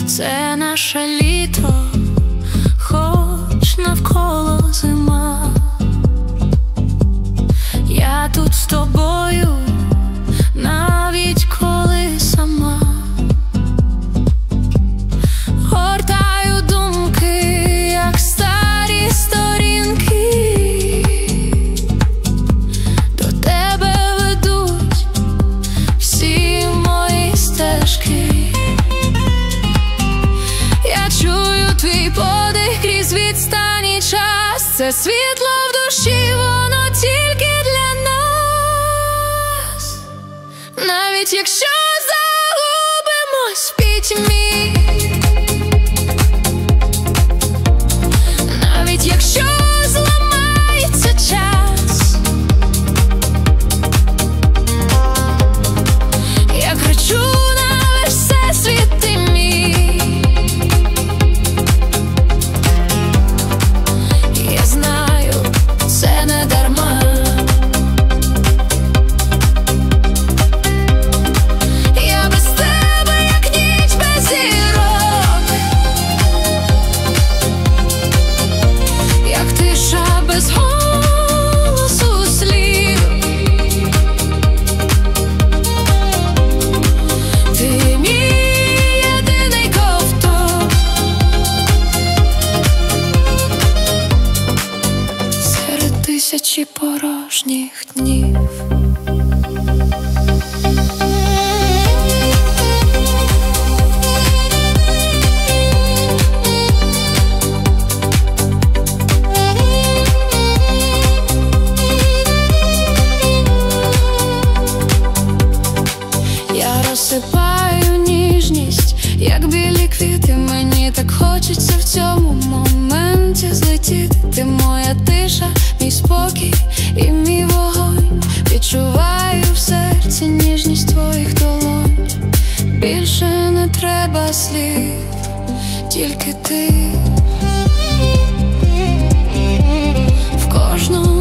Це наше літо, хоч навколо зима. Я тут з тобою, навіть коли сама. Гортаю думки, як старі сторінки, до тебе ведуть всі мої стежки. Я чую твій подих крізь відстань і час. Це світло в душі, воно тільки для нас. Навіть якщо загубимось в пітьмі, навіть якщо зламається час, я кричу на весь всесвіт, ти мій. Я знаю, це не дарма. Я без тебе, як ніч без зірок, як тиша без голосу слів. Ти мій єдиний ковток серед тисячі порожніх днів. Я розсипаю ніжність, як білі квіти. Мені так хочеться в цьому моменті злетіти. Ти моя тиша, мій спокій і мій вогонь. Відчуваю в серці ніжність твоїх долонь. Більше не треба слів, тільки ти. В кожному